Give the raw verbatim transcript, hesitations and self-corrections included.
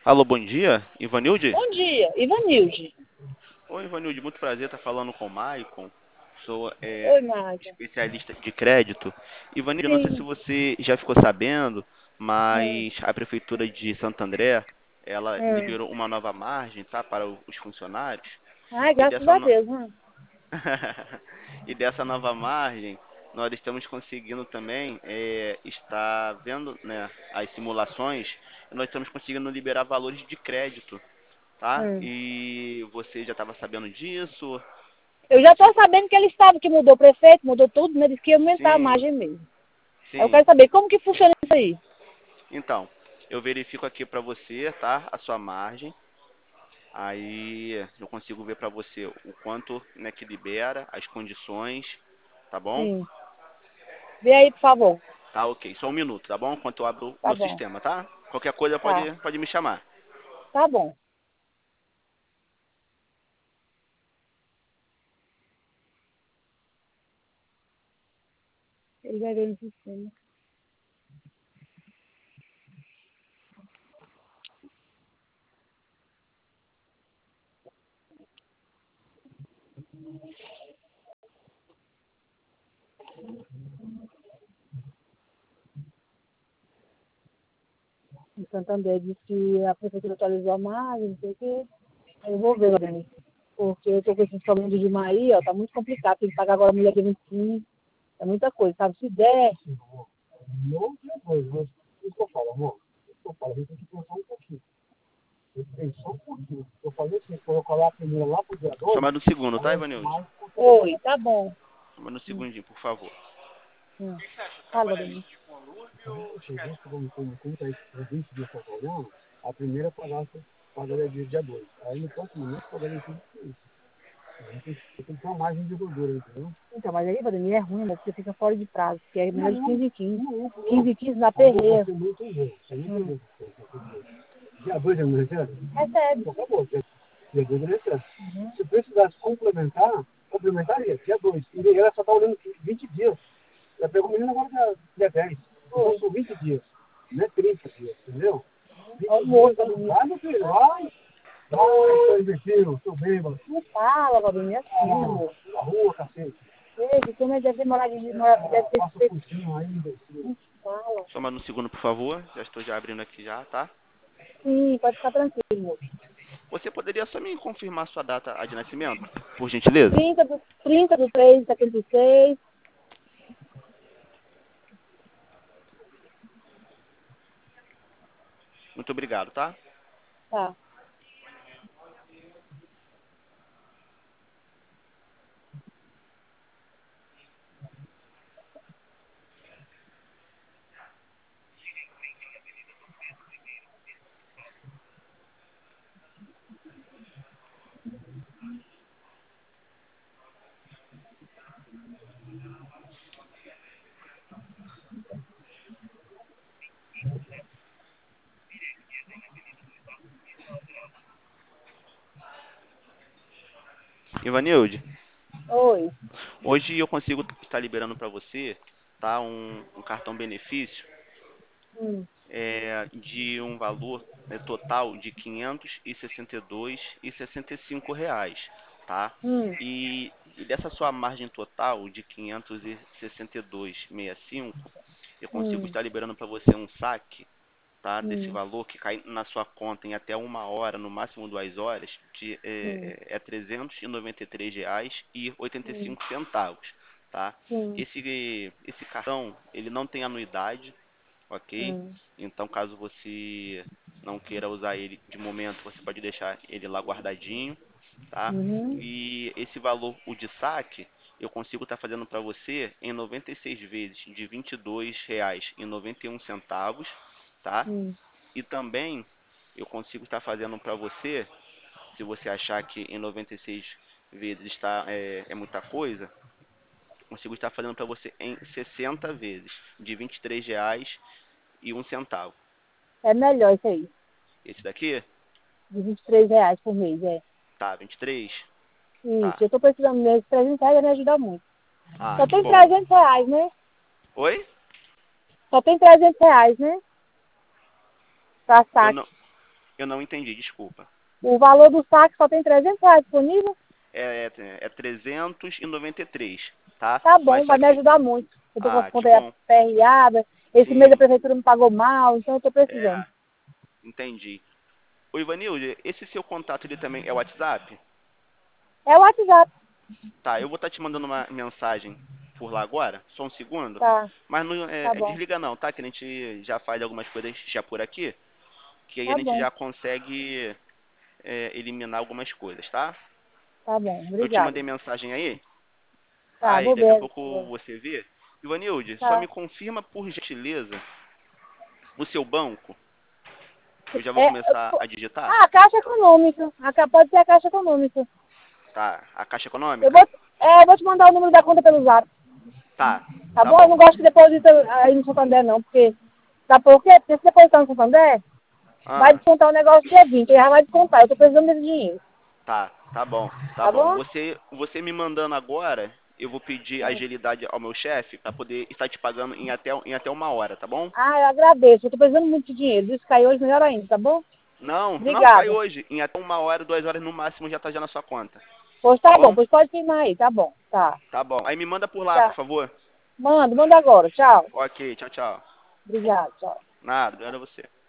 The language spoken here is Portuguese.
Alô, bom dia, Ivanilde? Bom dia, Ivanilde. Oi, Ivanilde, muito prazer estar falando com o Maicon. Sou é, Oi, Márcia. especialista de crédito. Ivanilde, eu não sei se Sim. você já ficou sabendo, Hum, mas a Prefeitura de Santo André, ela hum. liberou uma nova margem, tá, para o- os funcionários. Ai, E graças dessa, a no- Deus, hum. e dessa nova margem, nós estamos conseguindo também é, estar vendo, né, as simulações, e nós estamos conseguindo liberar valores de crédito, tá? Hum. E você já estava sabendo disso? Eu já Você estou sabendo que ele estava, que mudou o prefeito, mudou tudo, né? Disse que ia aumentar a sim, margem mesmo. Aí eu sim. quero saber como que funciona isso aí. Então, eu verifico aqui para você, tá? A sua margem. Aí eu consigo ver para você o quanto, né, que libera, as condições, tá bom? Sim. Vê aí, por favor. Tá, ok. Só um minuto, tá bom? Enquanto eu abro o Tá meu bom. sistema, tá? Qualquer coisa Tá. pode, pode me chamar. Tá bom. Ele vai ver no sistema. Em Santander disse que a prefeitura atualizou a margem, não sei o quê. Aí eu vou ver, Dani. Porque eu tô com esses problemas de Maria, ó, tá muito complicado. Tem que pagar agora a mulher de vinte e cinco. É muita coisa, sabe? Se der, não tem coisa, mas isso que eu falo, amor. Isso que eu falo, a gente tem que pensar um pouquinho. Eu pensei só um pouquinho. Eu falei assim, quando eu colocar a primeira lá pro dia Só dois, mais um segundo, aí tá, é Ivanilde? mais. Oi, tá bom. Só mais um Hum, segundinho, por favor. hum. Fala, Dani. Se a gente como como como tá por vinte dias trabalhando, a primeira pagasse pagaria dia dia dois. Aí no próximo mês pagaria tudo isso. A gente tem que ter uma margem de gordura, entendeu? Então, mas aí, Vladimir, é ruim, né? Porque fica fora de prazo, que é menos de quinze e quinze. quinze e quinze na perreira. Você muito erro. Você muito erro. Dia dois é aniversário? Recebe. Então acabou. Dia dia dois é aniversário. Uhum. Se precisasse complementar, complementaria. Dia dois. E ela só tá olhando vinte dias. Já pegou o menino agora dia, dia dez. Então são vinte dias. Não é trinta dias, entendeu? vinte dias. Vai, meu filho, vai. Vai, seu imbecil, seu bêbado. Não fala, Babinha, é assim, amor. Na rua, cacete. Ei, como é que deve demorar de demorar, deve ter Passa por cima aí, imbecil. Não fala. Só mais um segundo, por favor. Já estou já abrindo aqui já, tá? Sim, pode ficar tranquilo, moço. Você poderia só me confirmar sua data de nascimento, por gentileza? trinta do, trinta do três de setenta e seis. Muito obrigado, tá? Tá. Ivanilde, Oi. hoje eu consigo estar liberando para você, tá? Um, um cartão benefício Hum, é, de um valor, né, total de quinhentos e sessenta e dois e sessenta e cinco reais, tá? hum, E, e dessa sua margem total de quinhentos e sessenta e dois e sessenta e cinco, eu consigo hum, estar liberando para você um saque, tá? Desse hum, valor que cai na sua conta em até uma hora, no máximo duas horas, de, hum, é, é, é trezentos e noventa e três reais e oitenta e hum, cinco centavos, tá? hum, Esse, esse cartão, ele não tem anuidade, ok? hum, Então, caso você não queira usar ele de momento, você pode deixar ele lá guardadinho, tá? uhum, E esse valor, o de saque, eu consigo estar fazendo para você em noventa e seis vezes de vinte e dois reais e noventa e um centavos, tá? hum, E também eu consigo estar fazendo para você, se você achar que em noventa e seis vezes está, é, é muita coisa, consigo estar fazendo para você em sessenta vezes de vinte e três reais e um centavo. é melhor isso aí. Esse daqui, De vinte e três reais por mês, é. tá, vinte e três, Isso, tá. eu tô precisando mesmo. trezentos reais vai me ajudar muito. Ah, Só que tem bom. trezentos reais, né? Oi? Só tem trezentos reais, né? Pra Eu saque. não, Eu não entendi, desculpa. O valor do saque só tem trezentos reais disponível? É, é, é trezentos e noventa e três, tá? Tá Mas bom, só vai me que... ajudar muito. Eu tô com as Ah, que contas bom. aperreadas. Esse mês a Sim, prefeitura me pagou mal, então eu tô precisando. é, entendi. Ô, Ivanilde, esse seu contato ali também é o WhatsApp? É o WhatsApp. Tá, eu vou estar te mandando uma mensagem por lá agora, só um segundo. Tá, Mas não é, tá é bom. desliga não, tá? Que a gente já faz algumas coisas já por aqui, que aí a Tá gente bom, já consegue é, eliminar algumas coisas, tá? tá bom. Eu te Obrigada. mandei mensagem aí, Tá, aí vou daqui a ver. pouco você vê. Ivanilde, só Tá. me confirma por gentileza o seu banco. Eu já vou É, começar eu- a digitar. ah, a Caixa Econômica. A, ca- pode ser a Caixa Econômica. Tá, a Caixa Eu Econômica? vou, é, eu vou te mandar o número da conta pelo zap. Tá, Tá tá bom? Eu bom. não gosto que deposita aí no Santander, não. Porque, sabe por quê? Porque se depositar no Santander, vai Ah, descontar o negócio dia vinte. Aí já vai descontar. Eu tô precisando desse dinheiro. tá, tá bom, tá Tá bom. bom? Você, você me mandando agora, eu vou pedir agilidade ao meu chefe para poder estar te pagando em até, em até uma hora, tá bom? Ah, eu agradeço. Eu tô precisando muito de dinheiro. Isso caiu hoje, melhor ainda, tá bom? Não, não cai Obrigada. hoje. Em até uma hora, duas horas no máximo já tá já na sua conta. Pois Tá tá bom, bom? pois pode firmar aí, tá bom. Tá. Tá bom. Aí me manda por lá, por Tchau. favor. Manda, manda agora. Tchau. Ok, tchau, tchau. Obrigada, tchau. Nada, obrigado a você.